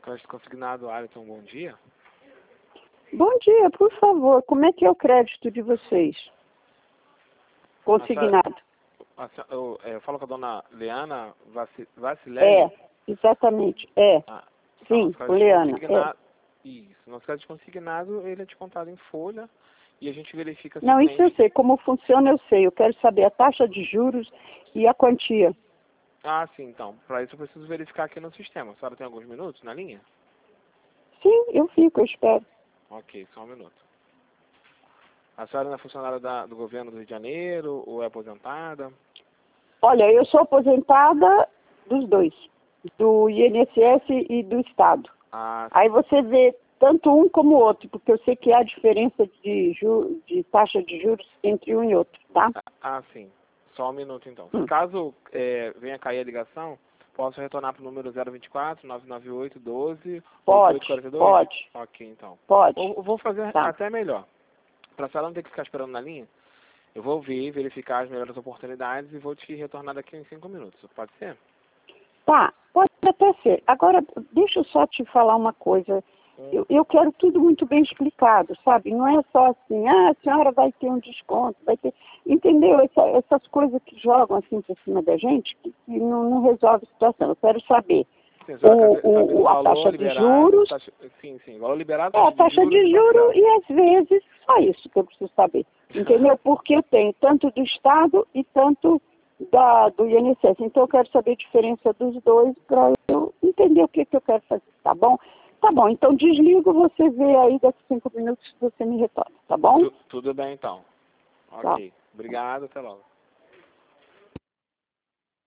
Crédito Consignado, Alisson, bom dia. Bom dia, por favor. Como é que é o crédito de vocês? Consignado. Eu falo com a dona Leana Vacilelli? É, exatamente. É. Sim, com Leana. Isso. Nosso crédito consignado, ele é descontado em folha e a gente verifica... Não, isso eu sei. Como funciona, eu sei. Eu quero saber a taxa de juros e a quantia. Ah, sim, então. Para isso eu preciso verificar aqui no sistema. A senhora tem alguns minutos na linha? Sim, eu fico, eu espero. Ok, só um minuto. A senhora não é funcionária do governo do Rio de Janeiro ou é aposentada? Olha, eu sou aposentada dos dois. Do INSS e do Estado. Ah, aí você vê tanto um como o outro, porque eu sei que há diferença de taxa de juros entre um e outro, tá? Ah, sim. Só um minuto, então. Caso venha cair a ligação, posso retornar para o número 024 998 12 8842? Pode. Ok, então. Pode. Eu vou fazer Tá. até melhor. Para a senhora não ter que ficar esperando na linha, eu vou verificar as melhores oportunidades e vou te retornar daqui em 5 minutos. Pode ser? Tá, pode até ser. Agora, deixa eu só te falar uma coisa. Eu quero tudo muito bem explicado, sabe? Não é só assim, a senhora vai ter um desconto, vai ter... Entendeu? Essas coisas que jogam assim por cima da gente, que não resolve a situação. Eu quero saber a taxa de juros... Sim, valor liberado, a taxa de juros e às vezes só isso que eu preciso saber. Entendeu? Porque eu tenho tanto do Estado e tanto do INSS. Então eu quero saber a diferença dos dois para eu entender o que eu quero fazer, tá bom? Tá bom, então desligo, você vê aí daqui 5 minutos você me retorna, tá bom? Tudo bem então. Tá. Ok. Obrigado, até logo.